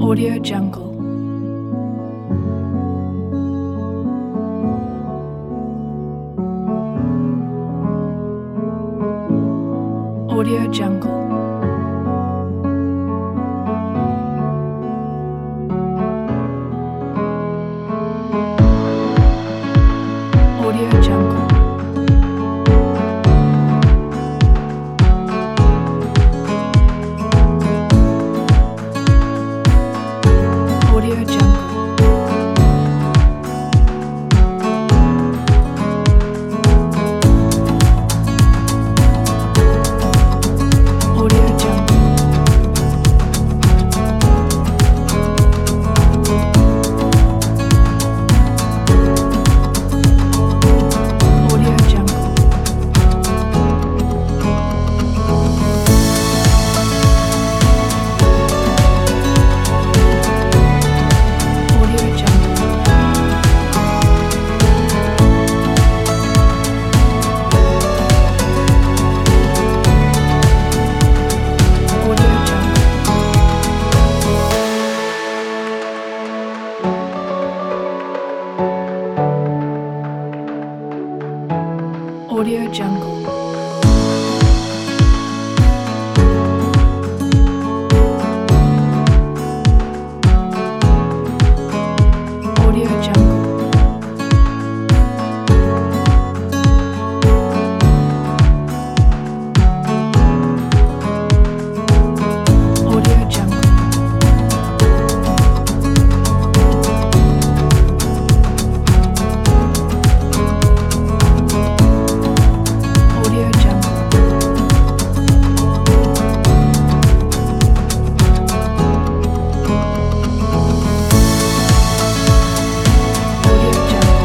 Audio Jungle. Audio Jungle. Audio Jungle. Audio Jungle. Audio Jungle. Audio Jungle. Audio Jungle. Audio Jungle. Audio Jungle. Audio Jungle. Audio Jungle. Audio Jungle. Audio Jungle.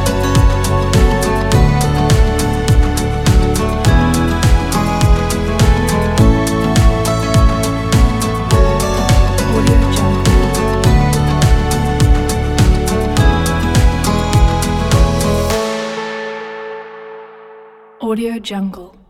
Audio Jungle. Audio Jungle.